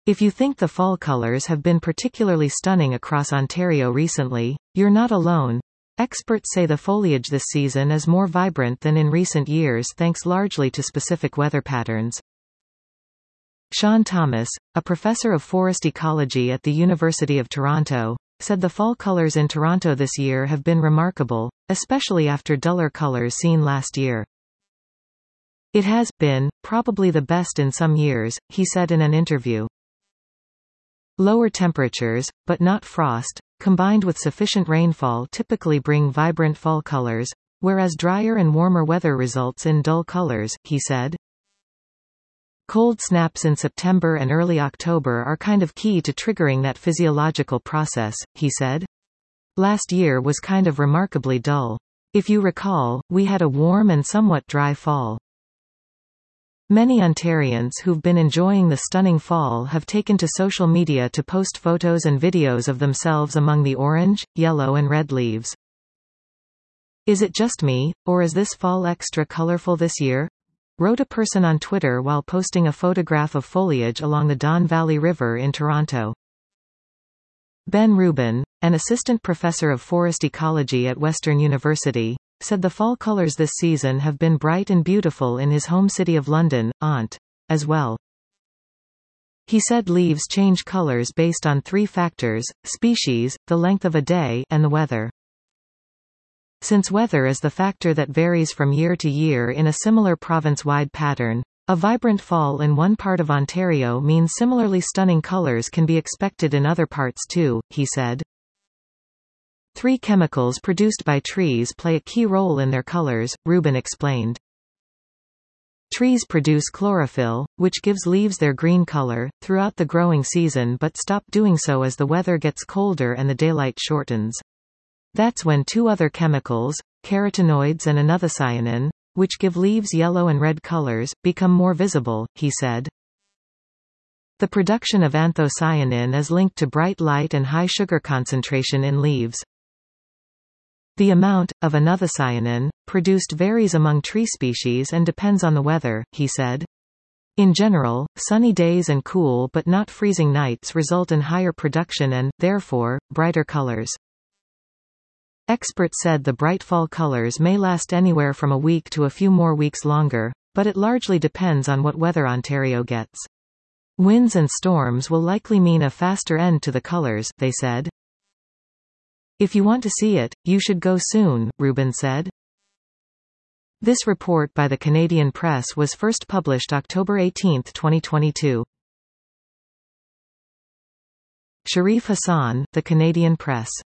If you think the fall colors have been particularly stunning across Ontario recently, you're not alone. Experts say the foliage this season is more vibrant than in recent years thanks largely to specific weather patterns. Sean Thomas, a professor of forest ecology at the University of Toronto, said the fall colors in Toronto this year have been remarkable, especially after duller colors seen last year. It has been probably the best in some years, he said in an interview. Lower temperatures, but not frost, combined with sufficient rainfall typically bring vibrant fall colors, whereas drier and warmer weather results in dull colors, he said. Cold snaps in September and early October are kind of key to triggering that physiological process, he said. Last year was kind of remarkably dull. If you recall, we had a warm and somewhat dry fall. Many Ontarians who've been enjoying the stunning fall have taken to social media to post photos and videos of themselves among the orange, yellow and red leaves. Is it just me, or is this fall extra colorful this year? Wrote a person on Twitter while posting a photograph of foliage along the Don Valley River in Toronto. Ben Rubin, an assistant professor of forest ecology at Western University, said the fall colors this season have been bright and beautiful in his home city of London, Ont, as well. He said leaves change colors based on 3 factors: species, the length of a day, and the weather. Since weather is the factor that varies from year to year in a similar province-wide pattern, a vibrant fall in one part of Ontario means similarly stunning colors can be expected in other parts too, he said. 3 chemicals produced by trees play a key role in their colors, Rubin explained. Trees produce chlorophyll, which gives leaves their green color, throughout the growing season but stop doing so as the weather gets colder and the daylight shortens. That's when 2 other chemicals, carotenoids and anthocyanin, which give leaves yellow and red colors, become more visible, he said. The production of anthocyanin is linked to bright light and high sugar concentration in leaves. The amount of anthocyanin produced varies among tree species and depends on the weather, he said. In general, sunny days and cool but not freezing nights result in higher production and, therefore, brighter colors. Experts said the bright fall colors may last anywhere from a week to a few more weeks longer, but it largely depends on what weather Ontario gets. Winds and storms will likely mean a faster end to the colors, they said. If you want to see it, you should go soon, Rubin said. This report by the Canadian Press was first published October 18, 2022. Sharif Hassan, The Canadian Press.